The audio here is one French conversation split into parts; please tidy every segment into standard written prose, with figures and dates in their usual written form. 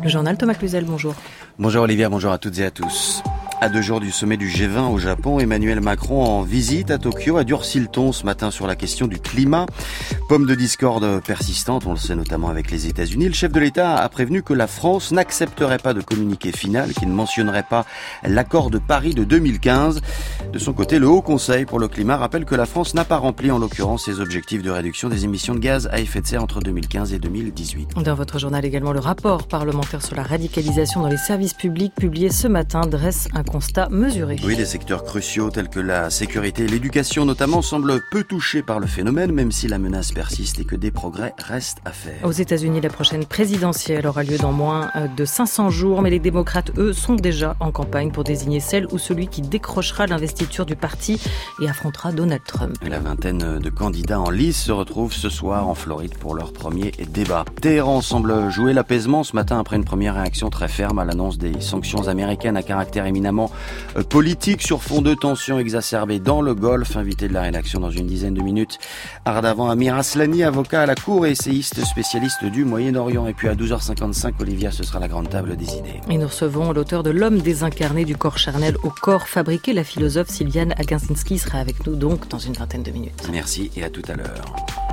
Le journal Thomas Cluzel, bonjour. Bonjour Olivia, bonjour à toutes et à tous. À 2 jours du sommet du G20 au Japon, Emmanuel Macron en visite à Tokyo a durci le ton ce matin sur la question du climat. Pomme de discorde persistante, on le sait notamment avec les États-Unis. Le chef de l'État a prévenu que la France n'accepterait pas de communiqué final qui ne mentionnerait pas l'accord de Paris de 2015. De son côté, le Haut Conseil pour le climat rappelle que la France n'a pas rempli en l'occurrence ses objectifs de réduction des émissions de gaz à effet de serre entre 2015 et 2018. Dans votre journal également, le rapport parlementaire sur la radicalisation dans les services publics publié ce matin dresse un constat mesuré. Oui, des secteurs cruciaux tels que la sécurité et l'éducation notamment semblent peu touchés par le phénomène, même si la menace persiste et que des progrès restent à faire. Aux États-Unis, la prochaine présidentielle aura lieu dans moins de 500 jours, mais les démocrates, eux, sont déjà en campagne pour désigner celle ou celui qui décrochera l'investiture du parti et affrontera Donald Trump. Et la vingtaine de candidats en lice se retrouvent ce soir en Floride pour leur premier débat. Téhéran semble jouer l'apaisement ce matin après une première réaction très ferme à l'annonce des sanctions américaines à caractère éminemment politique sur fond de tensions exacerbées dans le Golfe. Invité de la rédaction dans une dizaine de minutes, Ardavan Amir Aslani, avocat à la Cour et essayiste spécialiste du Moyen-Orient. Et puis à 12h55, Olivia, ce sera la grande table des idées. Et nous recevons l'auteur de L'homme désincarné du corps charnel au corps fabriqué, la philosophe Sylviane Agacinski sera avec nous donc dans une vingtaine de minutes. Merci et à tout à l'heure.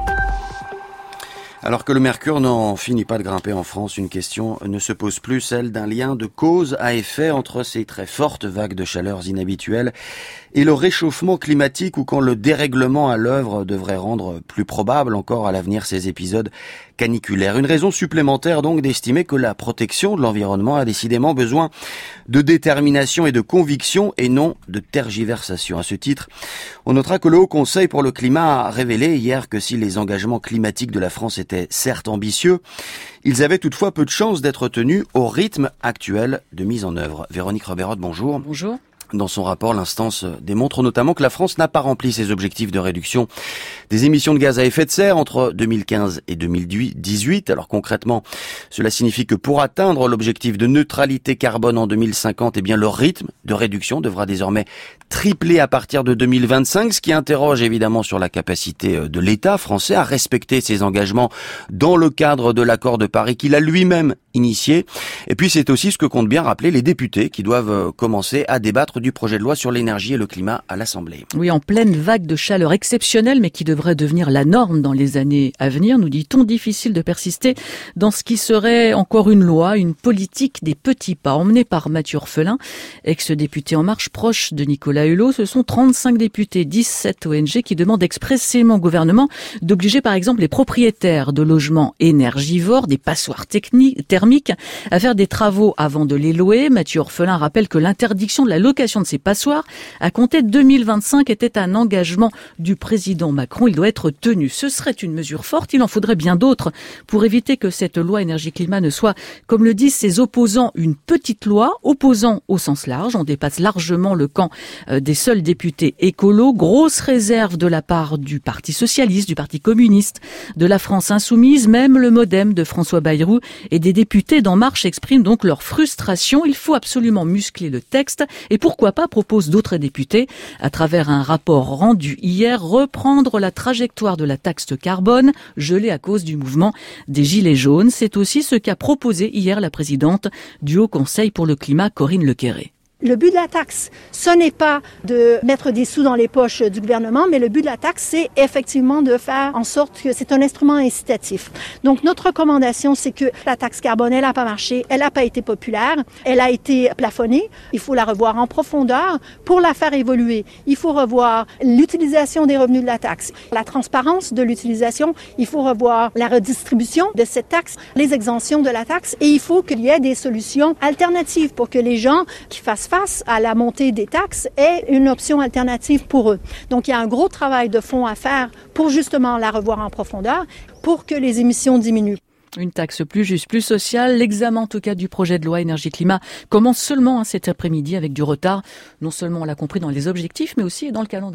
Alors que le mercure n'en finit pas de grimper en France, une question ne se pose plus, celle d'un lien de cause à effet entre ces très fortes vagues de chaleur inhabituelles et le réchauffement climatique, ou quand le dérèglement à l'œuvre devrait rendre plus probable encore à l'avenir ces épisodes caniculaires. Une raison supplémentaire donc d'estimer que la protection de l'environnement a décidément besoin de détermination et de conviction et non de tergiversation. À ce titre, on notera que le Haut Conseil pour le climat a révélé hier que si les engagements climatiques de la France étaient certes ambitieux, ils avaient toutefois peu de chances d'être tenus au rythme actuel de mise en œuvre. Véronique Reberotte, bonjour. Bonjour. Dans son rapport, l'instance démontre notamment que la France n'a pas rempli ses objectifs de réduction des émissions de gaz à effet de serre entre 2015 et 2018. Alors concrètement, cela signifie que pour atteindre l'objectif de neutralité carbone en 2050, eh bien le rythme de réduction devra désormais tripler à partir de 2025, ce qui interroge évidemment sur la capacité de l'État français à respecter ses engagements dans le cadre de l'accord de Paris qu'il a lui-même initié. Et puis c'est aussi ce que comptent bien rappeler les députés qui doivent commencer à débattre du projet de loi sur l'énergie et le climat à l'Assemblée. Oui, en pleine vague de chaleur exceptionnelle, mais qui devrait devenir la norme dans les années à venir, nous dit-on. Difficile de persister dans ce qui serait encore une loi, une politique des petits pas. Emmené par Mathieu Orphelin, ex-député En Marche, proche de Nicolas Hulot, ce sont 35 députés, 17 ONG qui demandent expressément au gouvernement d'obliger par exemple les propriétaires de logements énergivores, des passoires thermiques, à faire des travaux avant de les louer. Mathieu Orphelin rappelle que l'interdiction de la location de ces passoires à compter de 2025 était un engagement du président Macron. Il doit être tenu. Ce serait une mesure forte. Il en faudrait bien d'autres pour éviter que cette loi énergie-climat ne soit, comme le disent ses opposants, une petite loi opposant au sens large. On dépasse largement le camp des seuls députés écolos. Grosse réserve de la part du Parti socialiste, du Parti communiste, de la France insoumise. Même le MoDem de François Bayrou et des députés d'En Marche expriment donc leur frustration. Il faut absolument muscler le texte et pourquoi pas, proposent d'autres députés, à travers un rapport rendu hier, reprendre la trajectoire de la taxe carbone, gelée à cause du mouvement des Gilets jaunes. C'est aussi ce qu'a proposé hier la présidente du Haut Conseil pour le climat, Corinne Lequéré. Le but de la taxe, ce n'est pas de mettre des sous dans les poches du gouvernement, mais le but de la taxe, c'est effectivement de faire en sorte que c'est un instrument incitatif. Donc, notre recommandation, c'est que la taxe carbone, elle n'a pas marché, elle n'a pas été populaire, elle a été plafonnée. Il faut la revoir en profondeur. Pour la faire évoluer, il faut revoir l'utilisation des revenus de la taxe, la transparence de l'utilisation, il faut revoir la redistribution de cette taxe, les exemptions de la taxe, et il faut qu'il y ait des solutions alternatives pour que les gens qui fassent face à la montée des taxes est une option alternative pour eux. Donc, il y a un gros travail de fond à faire pour justement la revoir en profondeur pour que les émissions diminuent. Une taxe plus juste, plus sociale. L'examen, en tout cas, du projet de loi énergie-climat commence seulement cet après-midi avec du retard. Non seulement, on l'a compris, dans les objectifs, mais aussi dans le calendrier.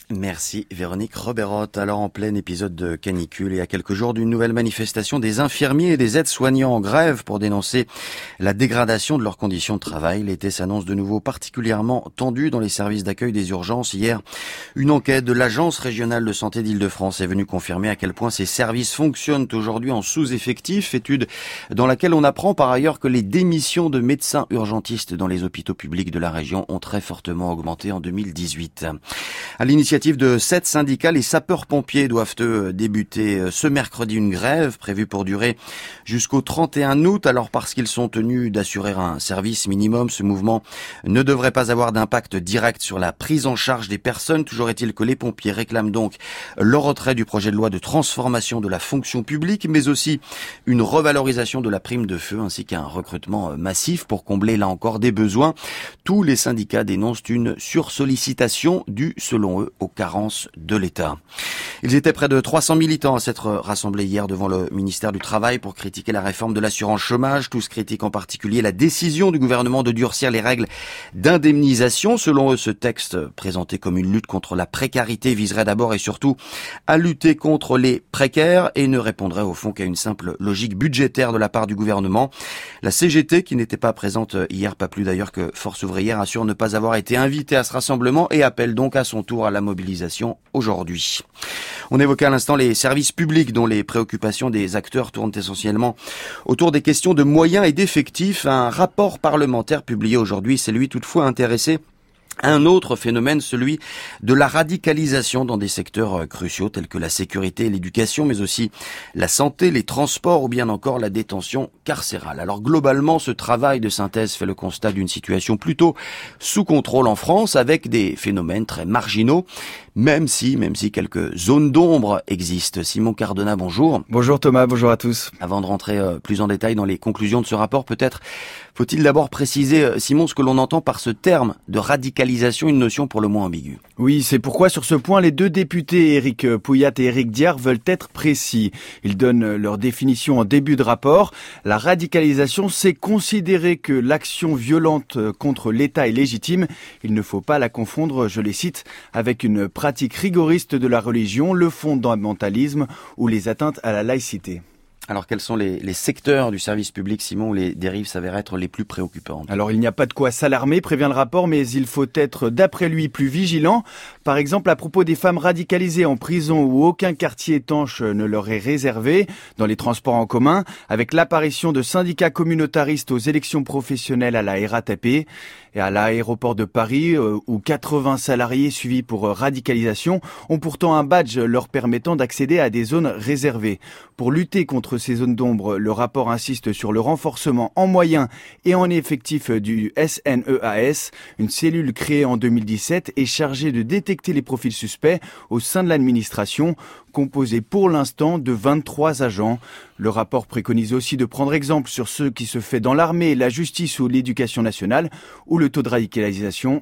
Merci Véronique Roberotte. Alors en plein épisode de canicule et à quelques jours d'une nouvelle manifestation des infirmiers et des aides-soignants en grève pour dénoncer la dégradation de leurs conditions de travail, l'été s'annonce de nouveau particulièrement tendu dans les services d'accueil des urgences. Hier, une enquête de l'Agence régionale de santé d'Île-de-France est venue confirmer à quel point ces services fonctionnent aujourd'hui en sous-effectif, étude dans laquelle on apprend par ailleurs que les démissions de médecins urgentistes dans les hôpitaux publics de la région ont très fortement augmenté en 2018. À l'initiative de 7 syndicats, les sapeurs-pompiers doivent débuter ce mercredi une grève prévue pour durer jusqu'au 31 août. Alors parce qu'ils sont tenus d'assurer un service minimum, ce mouvement ne devrait pas avoir d'impact direct sur la prise en charge des personnes. Toujours est-il que les pompiers réclament donc le retrait du projet de loi de transformation de la fonction publique, mais aussi une revalorisation de la prime de feu ainsi qu'un recrutement massif pour combler là encore des besoins. Tous les syndicats dénoncent une sursollicitation due, selon eux, aux carences de l'État. Ils étaient près de 300 militants à s'être rassemblés hier devant le ministère du Travail pour critiquer la réforme de l'assurance chômage. Tous critiquent en particulier la décision du gouvernement de durcir les règles d'indemnisation. Selon eux, ce texte, présenté comme une lutte contre la précarité, viserait d'abord et surtout à lutter contre les précaires et ne répondrait au fond qu'à une simple logique budgétaire de la part du gouvernement. La CGT, qui n'était pas présente hier, pas plus d'ailleurs que Force ouvrière, assure ne pas avoir été invitée à ce rassemblement et appelle donc à son tour à la mobilisation aujourd'hui. On évoquait à l'instant les services publics dont les préoccupations des acteurs tournent essentiellement autour des questions de moyens et d'effectifs. Un rapport parlementaire publié aujourd'hui s'est lui toutefois intéressé un autre phénomène, celui de la radicalisation dans des secteurs cruciaux tels que la sécurité et l'éducation, mais aussi la santé, les transports ou bien encore la détention carcérale. Alors globalement, ce travail de synthèse fait le constat d'une situation plutôt sous contrôle en France avec des phénomènes très marginaux, même si quelques zones d'ombre existent. Simon Cardona, bonjour. Bonjour Thomas, bonjour à tous. Avant de rentrer plus en détail dans les conclusions de ce rapport, peut-être faut-il d'abord préciser, Simon, ce que l'on entend par ce terme de radicalisation, une notion pour le moins ambiguë. Oui, c'est pourquoi sur ce point, les deux députés, Éric Pouillat et Éric Diard, veulent être précis. Ils donnent leur définition en début de rapport. La radicalisation, c'est considérer que l'action violente contre l'État est légitime. Il ne faut pas la confondre, je les cite, avec une pratique rigoriste de la religion, le fondamentalisme ou les atteintes à la laïcité. Alors quels sont les secteurs du service public, Simon, où les dérives s'avèrent être les plus préoccupantes? Alors il n'y a pas de quoi s'alarmer, prévient le rapport, mais il faut être, d'après lui, plus vigilant. Par exemple, à propos des femmes radicalisées en prison où aucun quartier étanche ne leur est réservé, dans les transports en commun, avec l'apparition de syndicats communautaristes aux élections professionnelles à la RATP et à l'aéroport de Paris, où 80 salariés suivis pour radicalisation ont pourtant un badge leur permettant d'accéder à des zones réservées. Pour lutter contre ces zones d'ombre, le rapport insiste sur le renforcement en moyens et en effectifs du SNEAS, une cellule créée en 2017 et chargée de détecter les profils suspects au sein de l'administration, composée pour l'instant de 23 agents. Le rapport préconise aussi de prendre exemple sur ce qui se fait dans l'armée, la justice ou l'éducation nationale, où le taux de radicalisation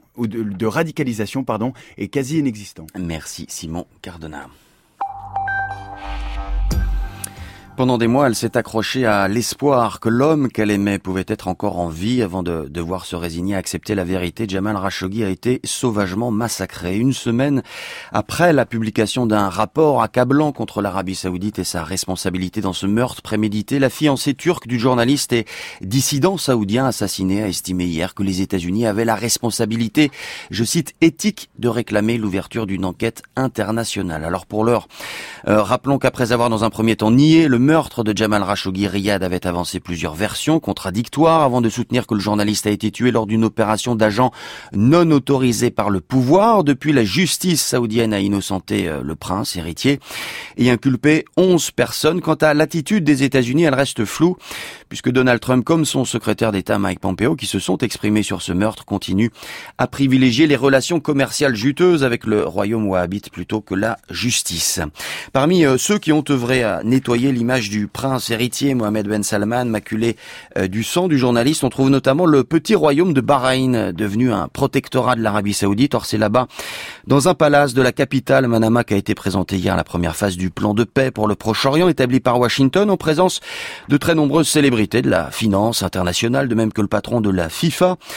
est quasi inexistant. Merci Simon Cardona. Pendant des mois, elle s'est accrochée à l'espoir que l'homme qu'elle aimait pouvait être encore en vie avant de devoir se résigner à accepter la vérité. Jamal Khashoggi a été sauvagement massacré. Une semaine après la publication d'un rapport accablant contre l'Arabie Saoudite et sa responsabilité dans ce meurtre prémédité, la fiancée turque du journaliste et dissident saoudien assassiné a estimé hier que les États-Unis avaient la responsabilité, je cite, éthique de réclamer l'ouverture d'une enquête internationale. Alors pour l'heure, rappelons qu'après avoir dans un premier temps nié le meurtre de Jamal Khashoggi, Riyad avait avancé plusieurs versions contradictoires avant de soutenir que le journaliste a été tué lors d'une opération d'agents non autorisée par le pouvoir. Depuis, la justice saoudienne a innocenté le prince héritier et inculpé 11 personnes. Quant à l'attitude des États-Unis, elle reste floue puisque Donald Trump comme son secrétaire d'État Mike Pompeo, qui se sont exprimés sur ce meurtre, continuent à privilégier les relations commerciales juteuses avec le royaume wahhabite plutôt que la justice. Parmi ceux qui ont œuvré à nettoyer l'image du prince héritier Mohammed Ben Salman, maculé du sang du journaliste, on trouve notamment le petit royaume de Bahreïn, devenu un protectorat de l'Arabie Saoudite. Or c'est là-bas, dans un palace de la capitale, Manama, qu'a été présenté hier la première phase du plan de paix pour le Proche-Orient établi par Washington en présence de très nombreuses célébrités de la finance internationale, de même que le patron de la FIFA.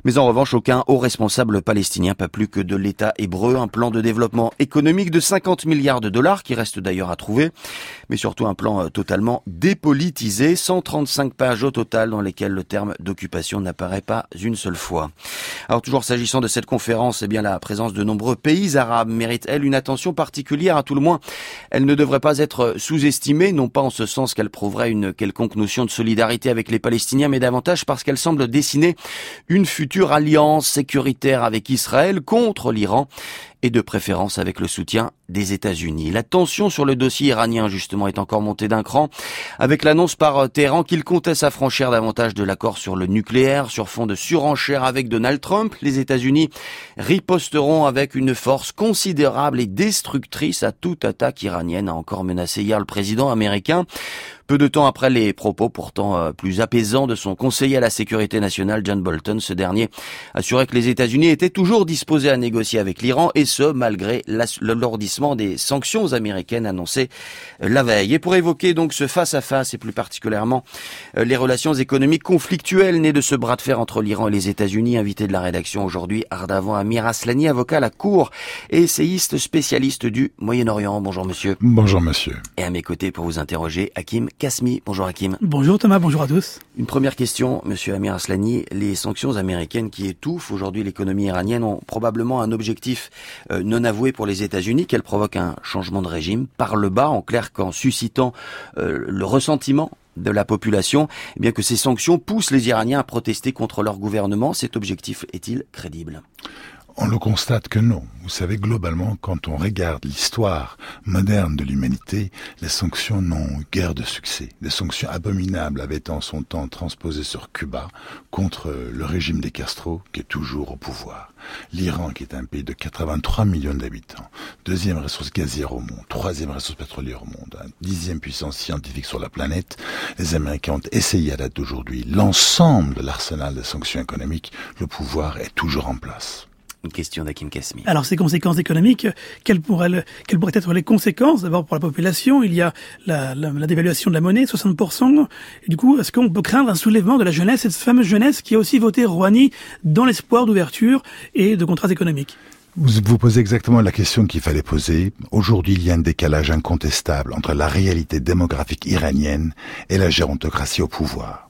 Mais en revanche, aucun haut responsable palestinien, pas plus que de l'État hébreu, un plan de développement économique de 50 milliards de dollars, qui reste d'ailleurs à trouver, mais surtout un plan totalement dépolitisé, 135 pages au total dans lesquelles le terme d'occupation n'apparaît pas une seule fois. Alors toujours s'agissant de cette conférence, eh bien la présence de nombreux pays arabes mérite, elle, une attention particulière. À tout le moins, elle ne devrait pas être sous-estimée, non pas en ce sens qu'elle prouverait une quelconque notion de solidarité avec les Palestiniens, mais davantage parce qu'elle semble dessiner une future alliance sécuritaire avec Israël contre l'Iran, et de préférence avec le soutien des États-Unis. La tension sur le dossier iranien, justement, est encore montée d'un cran, avec l'annonce par Téhéran qu'il comptait s'affranchir davantage de l'accord sur le nucléaire, sur fond de surenchère avec Donald Trump. Les États-Unis riposteront avec une force considérable et destructrice à toute attaque iranienne, a encore menacé hier le président américain. Peu de temps après les propos pourtant plus apaisants de son conseiller à la sécurité nationale, John Bolton, ce dernier assurait que les États-Unis étaient toujours disposés à négocier avec l'Iran, et ce, malgré l'alourdissement des sanctions américaines annoncées la veille. Et pour évoquer donc ce face-à-face, et plus particulièrement les relations économiques conflictuelles nées de ce bras de fer entre l'Iran et les États-Unis, invité de la rédaction aujourd'hui, Ardavan Amir Aslani, avocat à la Cour et essayiste spécialiste du Moyen-Orient. Bonjour monsieur. Bonjour monsieur. Et à mes côtés pour vous interroger, Hakim Kasmi. Bonjour Hakim. Bonjour Thomas, bonjour à tous. Une première question, monsieur Amir Aslani. Les sanctions américaines qui étouffent aujourd'hui l'économie iranienne ont probablement un objectif non avoué pour les États-Unis, qu'elles provoquent un changement de régime par le bas, en clair qu'en suscitant le ressentiment de la population, eh bien que ces sanctions poussent les Iraniens à protester contre leur gouvernement. Cet objectif est-il crédible ? On le constate que non. Vous savez, globalement, quand on regarde l'histoire moderne de l'humanité, les sanctions n'ont guère de succès. Des sanctions abominables avaient en son temps transposées sur Cuba contre le régime des Castro, qui est toujours au pouvoir. L'Iran, qui est un pays de 83 millions d'habitants, deuxième ressource gazière au monde, troisième ressource pétrolière au monde, 10e puissance scientifique sur la planète. Les Américains ont essayé à date d'aujourd'hui l'ensemble de l'arsenal des sanctions économiques. Le pouvoir est toujours en place. Une question d'Hakim Kasmi. Alors ces conséquences économiques, quelles pourraient être les conséquences? D'abord pour la population, il y a la dévaluation de la monnaie, 60%. Et du coup, est-ce qu'on peut craindre un soulèvement de la jeunesse, cette fameuse jeunesse qui a aussi voté Rouhani dans l'espoir d'ouverture et de contrats économiques? Vous posez exactement la question qu'il fallait poser. Aujourd'hui, il y a un décalage incontestable entre la réalité démographique iranienne et la gérontocratie au pouvoir.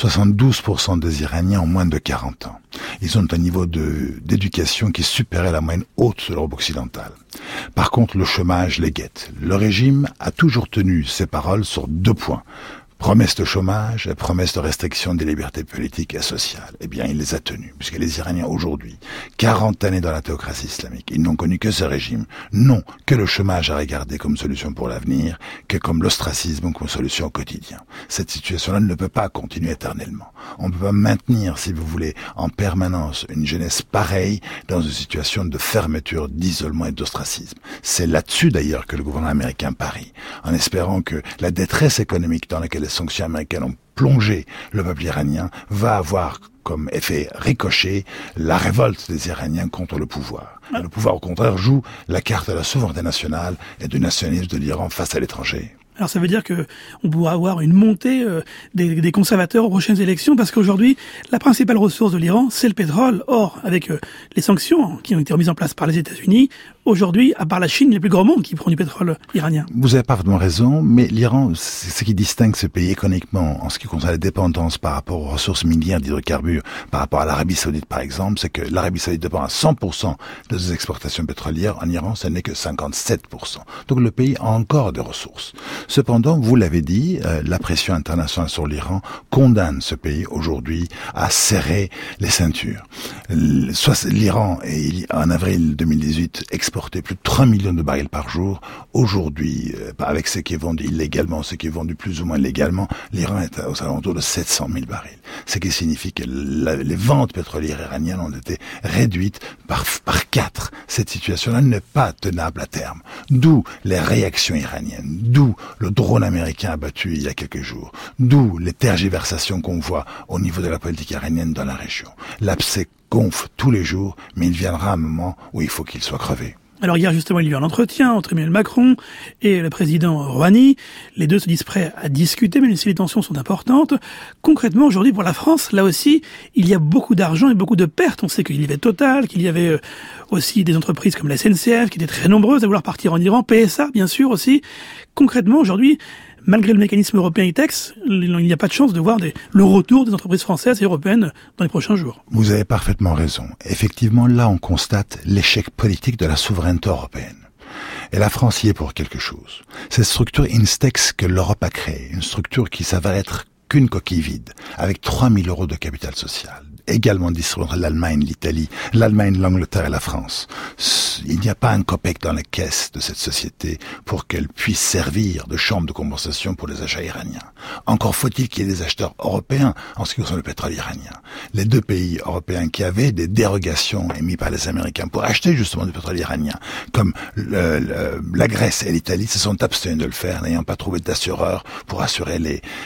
72% des Iraniens ont moins de 40 ans. Ils ont un niveau d'éducation qui est supérieur à la moyenne haute de l'Europe occidentale. Par contre, le chômage les guette. Le régime a toujours tenu ses paroles sur 2 points. Promesse de chômage et promesse de restriction des libertés politiques et sociales. Eh bien, il les a tenues, puisque les Iraniens aujourd'hui, 40 années dans la théocratie islamique, ils n'ont connu que ce régime. Non que le chômage à regarder comme solution pour l'avenir, que comme l'ostracisme comme solution au quotidien. Cette situation-là ne peut pas continuer éternellement. On ne peut pas maintenir, si vous voulez, en permanence une jeunesse pareille dans une situation de fermeture, d'isolement et d'ostracisme. C'est là-dessus d'ailleurs que le gouvernement américain parie, en espérant que la détresse économique dans laquelle les sanctions américaines ont plongé le peuple iranien va avoir comme effet ricochet la révolte des Iraniens contre le pouvoir. Et le pouvoir, au contraire, joue la carte de la souveraineté nationale et du nationalisme de l'Iran face à l'étranger. Alors ça veut dire que on pourra avoir une montée des conservateurs aux prochaines élections, parce qu'aujourd'hui, la principale ressource de l'Iran, c'est le pétrole. Or, avec les sanctions qui ont été remises en place par les États-Unis, aujourd'hui, à part la Chine, il n'y a plus grand monde qui prend du pétrole iranien. Vous avez parfaitement raison, mais l'Iran, ce qui distingue ce pays économiquement en ce qui concerne la dépendance par rapport aux ressources minières d'hydrocarbures, par rapport à l'Arabie Saoudite par exemple, c'est que l'Arabie Saoudite dépend à 100% de ses exportations pétrolières. En Iran, ce n'est que 57%. Donc le pays a encore des ressources. Cependant, vous l'avez dit, la pression internationale sur l'Iran condamne ce pays aujourd'hui à serrer les ceintures. L'Iran, en avril 2018, exportait plus de 3 millions de barils par jour. Aujourd'hui, avec ce qui est vendu illégalement, ce qui est vendu plus ou moins légalement, l'Iran est aux alentours de 700 000 barils. Ce qui signifie que les ventes pétrolières iraniennes ont été réduites par 4. Cette situation-là n'est pas tenable à terme. D'où les réactions iraniennes, d'où le drone américain abattu il y a quelques jours, d'où les tergiversations qu'on voit au niveau de la politique iranienne dans la région. L'abcès gonfle tous les jours, mais il viendra un moment où il faut qu'il soit crevé. Alors hier justement il y a eu un entretien entre Emmanuel Macron et le président Rouhani. Les deux se disent prêts à discuter, même si les tensions sont importantes. Concrètement aujourd'hui pour la France, là aussi, il y a beaucoup d'argent et beaucoup de pertes. On sait qu'il y avait Total, qu'il y avait aussi des entreprises comme la SNCF qui étaient très nombreuses à vouloir partir en Iran, PSA bien sûr aussi. Concrètement aujourd'hui, malgré le mécanisme européen ITEX, il n'y a pas de chance de voir le retour des entreprises françaises et européennes dans les prochains jours. Vous avez parfaitement raison. Effectivement, là, on constate l'échec politique de la souveraineté européenne. Et la France y est pour quelque chose. Cette structure Instex que l'Europe a créée, une structure qui s'avère être qu'une coquille vide, avec 3 000 € de capital social, également distribué entre l'Allemagne, l'Italie, l'Allemagne, l'Angleterre et la France. Il n'y a pas un copec dans la caisse de cette société pour qu'elle puisse servir de chambre de compensation pour les achats iraniens. Encore faut-il qu'il y ait des acheteurs européens en ce qui concerne le pétrole iranien. Les deux pays européens qui avaient des dérogations émises par les Américains pour acheter justement du pétrole iranien, comme la Grèce et l'Italie, se sont abstenus de le faire, n'ayant pas trouvé d'assureurs pour assurer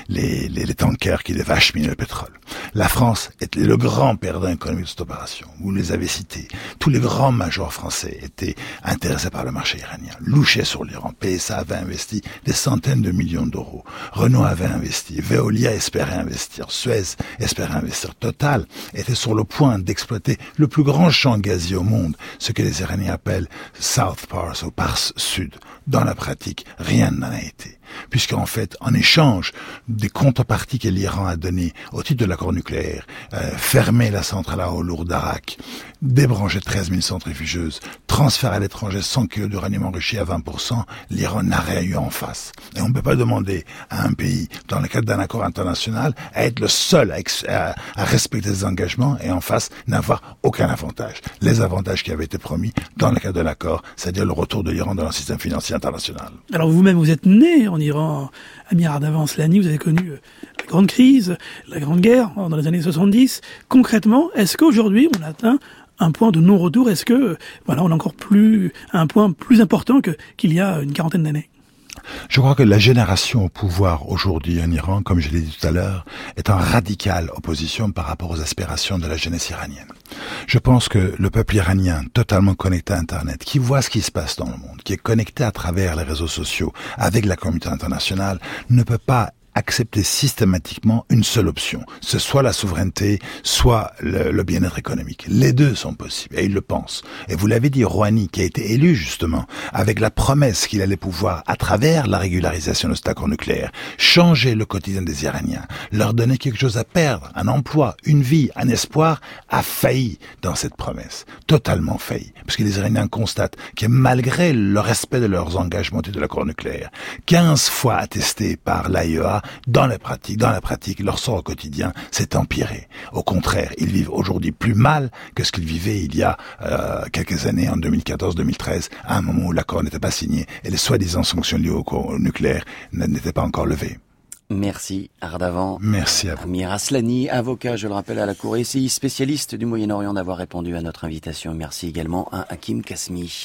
les tankers qui devaient acheminer le pétrole. La France est le grand perdant économique de cette opération. Vous les avez cités. Tous les grands majors français étaient intéressés par le marché iranien, louchaient sur l'Iran. PSA avait investi des centaines de millions d'euros. Renault avait investi. Veolia espérait investir. Suez espérait investir. Total était sur le point d'exploiter le plus grand champ gazier au monde, ce que les Iraniens appellent South Pars ou Pars Sud. Dans la pratique, rien n'en a été. Puisqu'en fait, en échange des contreparties que l'Iran a données au titre de l'accord nucléaire, fermer la centrale à eau lourde d'Arak, débrancher 13 000 centrifugeuses, transférer à l'étranger 100 kg d'uranium enrichi à 20%, l'Iran n'a rien eu en face. Et on ne peut pas demander à un pays, dans le cadre d'un accord international, à être le seul à respecter ses engagements et en face n'avoir aucun avantage. Les avantages qui avaient été promis dans le cadre de l'accord, c'est-à-dire le retour de l'Iran dans le système financier international. Alors vous-même, vous êtes né en Iran, Amir Ardavan-Slani, vous avez connu la grande crise, la grande guerre dans les années 70. Concrètement, est-ce qu'aujourd'hui on atteint un point de non-retour? Est-ce que on est encore plus à un point plus important qu'il y a une quarantaine d'années? Je crois que la génération au pouvoir aujourd'hui en Iran, comme je l'ai dit tout à l'heure, est en radicale opposition par rapport aux aspirations de la jeunesse iranienne. Je pense que le peuple iranien, totalement connecté à Internet, qui voit ce qui se passe dans le monde, qui est connecté à travers les réseaux sociaux avec la communauté internationale, ne peut pas accepter systématiquement une seule option. Ce soit la souveraineté, soit le bien-être économique. Les deux sont possibles, et ils le pensent. Et vous l'avez dit, Rouhani, qui a été élu justement, avec la promesse qu'il allait pouvoir, à travers la régularisation de cet accord nucléaire, changer le quotidien des Iraniens, leur donner quelque chose à perdre, un emploi, une vie, un espoir, a failli dans cette promesse. Totalement failli. Parce que les Iraniens constatent que malgré le respect de leurs engagements de l'accord nucléaire, 15 fois attesté par l'AIEA, dans la pratique, leur sort au quotidien s'est empiré. Au contraire, ils vivent aujourd'hui plus mal que ce qu'ils vivaient il y a quelques années, en 2014-2013, à un moment où l'accord n'était pas signé et les soi-disant sanctions liées au nucléaire n'étaient pas encore levées. Merci Ardavan. Merci à vous. Amir Aslani, avocat, je le rappelle, à la Cour, essayiste spécialiste du Moyen-Orient, d'avoir répondu à notre invitation. Merci également à Hakim Kasmi.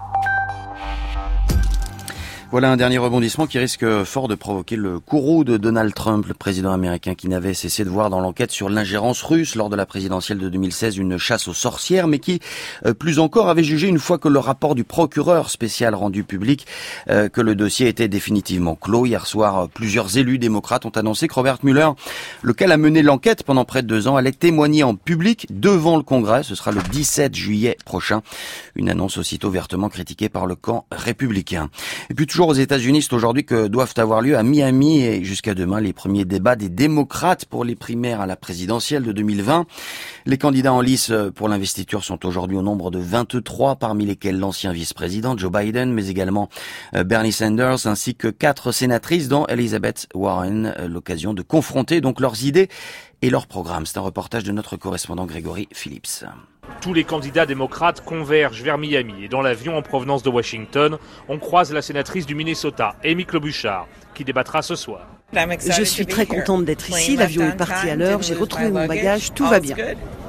Voilà un dernier rebondissement qui risque fort de provoquer le courroux de Donald Trump, le président américain qui n'avait cessé de voir dans l'enquête sur l'ingérence russe lors de la présidentielle de 2016 une chasse aux sorcières, mais qui, plus encore, avait jugé une fois que le rapport du procureur spécial rendu public que le dossier était définitivement clos. Hier soir, plusieurs élus démocrates ont annoncé que Robert Mueller, lequel a mené l'enquête pendant près de 2 ans, allait témoigner en public devant le Congrès. Ce sera le 17 juillet prochain. Une annonce aussitôt vertement critiquée par le camp républicain. Et puis toujours aux États-Unis, c'est aujourd'hui que doivent avoir lieu à Miami et jusqu'à demain les premiers débats des démocrates pour les primaires à la présidentielle de 2020. Les candidats en lice pour l'investiture sont aujourd'hui au nombre de 23, parmi lesquels l'ancien vice-président Joe Biden, mais également Bernie Sanders, ainsi que 4 sénatrices, dont Elizabeth Warren, l'occasion de confronter donc leurs idées et leurs programmes. C'est un reportage de notre correspondant Grégory Phillips. Tous les candidats démocrates convergent vers Miami et dans l'avion en provenance de Washington, on croise la sénatrice du Minnesota, Amy Klobuchar, qui débattra ce soir. Je suis très contente d'être ici, l'avion est parti à l'heure, j'ai retrouvé mon bagage, tout va bien.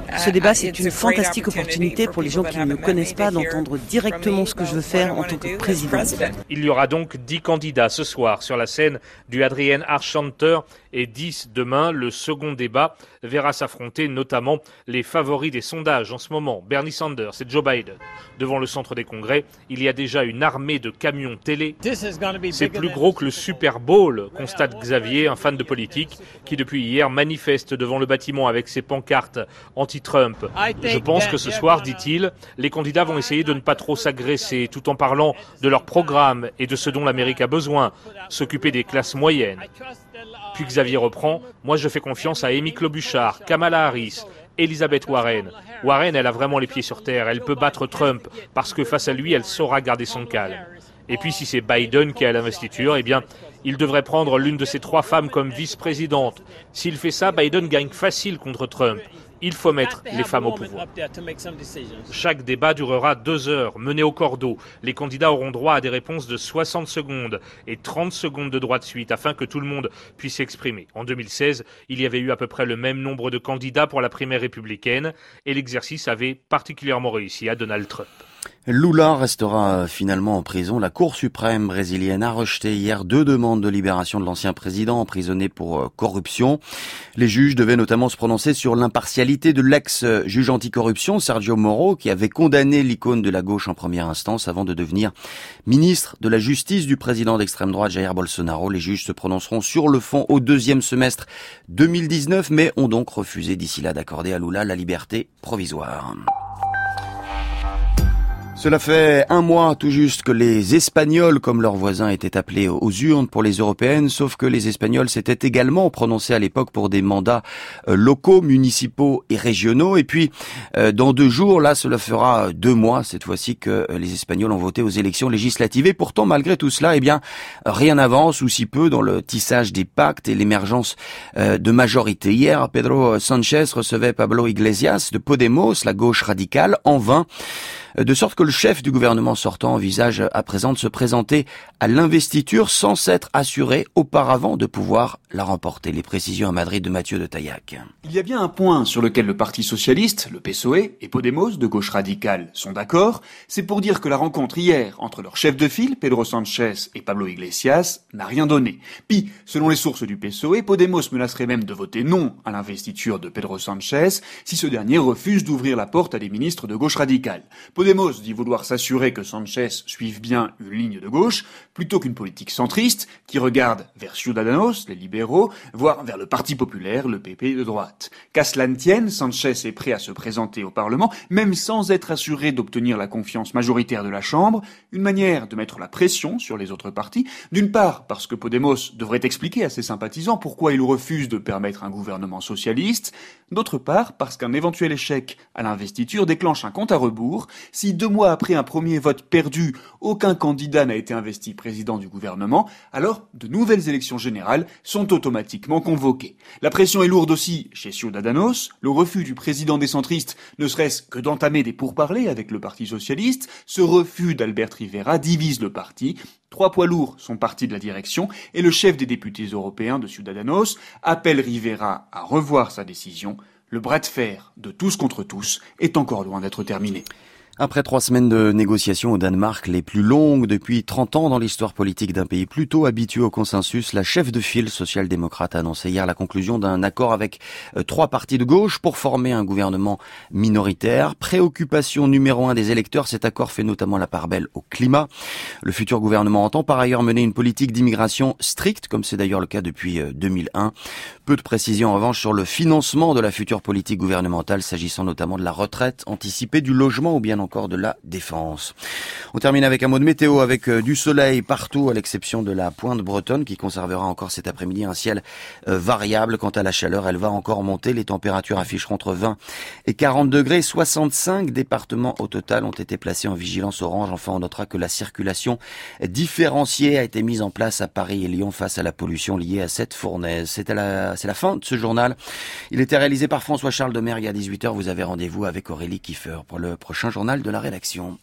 Ce débat, c'est une fantastique opportunité pour les gens qui ne me connaissent pas d'entendre directement ce que je veux faire en tant que présidente. Il y aura donc 10 candidats ce soir sur la scène du Adrienne Arscht Center et 10 demain. Le second débat verra s'affronter notamment les favoris des sondages en ce moment, Bernie Sanders et Joe Biden. Devant le centre des congrès, il y a déjà une armée de camions télé. C'est plus gros que le Super Bowl, constate Xavier, un fan de politique, qui depuis hier manifeste devant le bâtiment avec ses pancartes anti-Trump. Je pense que ce soir, dit-il, les candidats vont essayer de ne pas trop s'agresser, tout en parlant de leur programme et de ce dont l'Amérique a besoin, s'occuper des classes moyennes. Puis Xavier reprend, moi je fais confiance à Amy Klobuchar, Kamala Harris, Elizabeth Warren. Warren, elle a vraiment les pieds sur terre, elle peut battre Trump, parce que face à lui, elle saura garder son calme. Et puis si c'est Biden qui est à l'investiture, eh bien, il devrait prendre l'une de ces 3 femmes comme vice-présidente. S'il fait ça, Biden gagne facile contre Trump. Il faut mettre les femmes au pouvoir. Chaque débat durera 2 heures, mené au cordeau. Les candidats auront droit à des réponses de 60 secondes et 30 secondes de droit de suite afin que tout le monde puisse s'exprimer. En 2016, il y avait eu à peu près le même nombre de candidats pour la primaire républicaine et l'exercice avait particulièrement réussi à Donald Trump. Lula restera finalement en prison. La Cour suprême brésilienne a rejeté hier 2 demandes de libération de l'ancien président emprisonné pour corruption. Les juges devaient notamment se prononcer sur l'impartialité de l'ex-juge anticorruption Sergio Moro, qui avait condamné l'icône de la gauche en première instance avant de devenir ministre de la Justice du président d'extrême droite Jair Bolsonaro. Les juges se prononceront sur le fond au 2e semestre 2019, mais ont donc refusé d'ici là d'accorder à Lula la liberté provisoire. Cela fait 1 mois tout juste que les Espagnols, comme leurs voisins, étaient appelés aux urnes pour les européennes, sauf que les Espagnols s'étaient également prononcés à l'époque pour des mandats locaux, municipaux et régionaux. Et puis, dans 2 jours, là, cela fera 2 mois, cette fois-ci, que les Espagnols ont voté aux élections législatives. Et pourtant, malgré tout cela, eh bien, rien n'avance, ou si peu, dans le tissage des pactes et l'émergence de majorités. Hier, Pedro Sánchez recevait Pablo Iglesias de Podemos, la gauche radicale, en vain. De sorte que le chef du gouvernement sortant envisage à présent de se présenter à l'investiture sans s'être assuré auparavant de pouvoir la remporter. Les précisions à Madrid de Mathieu de Taillac. Il y a bien un point sur lequel le Parti socialiste, le PSOE et Podemos, de gauche radicale, sont d'accord, c'est pour dire que la rencontre hier entre leur chef de file, Pedro Sánchez et Pablo Iglesias, n'a rien donné. Puis, selon les sources du PSOE, Podemos menacerait même de voter non à l'investiture de Pedro Sánchez si ce dernier refuse d'ouvrir la porte à des ministres de gauche radicale. Podemos dit vouloir s'assurer que Sánchez suive bien une ligne de gauche, plutôt qu'une politique centriste qui regarde vers Ciudadanos, les libéraux, voire vers le Parti populaire, le PP de droite. Qu'à cela ne tienne, Sánchez est prêt à se présenter au Parlement, même sans être assuré d'obtenir la confiance majoritaire de la Chambre, une manière de mettre la pression sur les autres partis, d'une part parce que Podemos devrait expliquer à ses sympathisants pourquoi il refuse de permettre un gouvernement socialiste, d'autre part parce qu'un éventuel échec à l'investiture déclenche un compte à rebours. Si 2 mois après un premier vote perdu, aucun candidat n'a été investi président du gouvernement, alors de nouvelles élections générales sont automatiquement convoquées. La pression est lourde aussi chez Ciudadanos. Le refus du président des centristes, ne serait-ce que d'entamer des pourparlers avec le Parti socialiste, ce refus d'Albert Rivera divise le parti. 3 poids lourds sont partis de la direction et le chef des députés européens de Ciudadanos appelle Rivera à revoir sa décision. Le bras de fer de tous contre tous est encore loin d'être terminé. Après 3 semaines de négociations au Danemark, les plus longues depuis 30 ans dans l'histoire politique d'un pays plutôt habitué au consensus, la chef de file social-démocrate a annoncé hier la conclusion d'un accord avec 3 partis de gauche pour former un gouvernement minoritaire. Préoccupation numéro 1 des électeurs, cet accord fait notamment la part belle au climat. Le futur gouvernement entend par ailleurs mener une politique d'immigration stricte, comme c'est d'ailleurs le cas depuis 2001. Peu de précisions en revanche sur le financement de la future politique gouvernementale, s'agissant notamment de la retraite anticipée, du logement ou bien encore de la défense. On termine avec un mot de météo, avec du soleil partout à l'exception de la pointe bretonne qui conservera encore cet après-midi un ciel variable. Quant à la chaleur, elle va encore monter. Les températures afficheront entre 20 et 40 degrés. 65 départements au total ont été placés en vigilance orange. Enfin, on notera que la circulation différenciée a été mise en place à Paris et Lyon face à la pollution liée à cette fournaise. C'est la fin de ce journal. Il était réalisé par François-Charles Demergue à 18h. Vous avez rendez-vous avec Aurélie Kiefer pour le prochain journal de la rédaction.